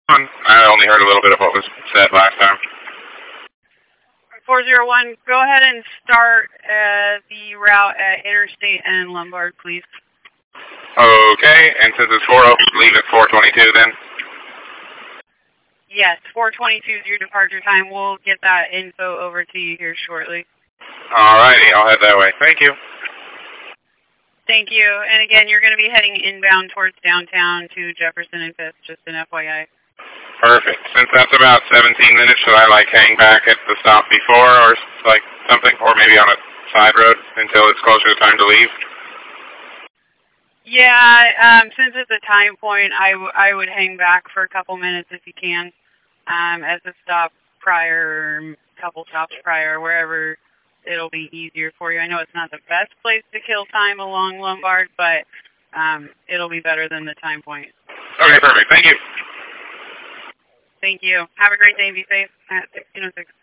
I only heard a little bit of what was said last time. 401, go ahead and start the route at Interstate and Lombard, please. Okay, and since it's 4:00, leave at 4:22 then? Yes, 4:22 is your departure time. We'll get that info over to you here shortly. Alrighty, I'll head that way. Thank you. Thank you. And again, you're going to be heading inbound towards downtown to Jefferson and Fifth, just an FYI. Perfect. Since that's about 17 minutes, should I hang back at the stop before or something, or maybe on a side road until it's closer to time to leave? Yeah, since it's a time point, I would hang back for a couple minutes if you can, as a stop prior, couple stops prior, wherever it'll be easier for you. I know it's not the best place to kill time along Lombard, but it'll be better than the time point. Okay, perfect. Thank you. Thank you. Have a great day. Be safe at 1606.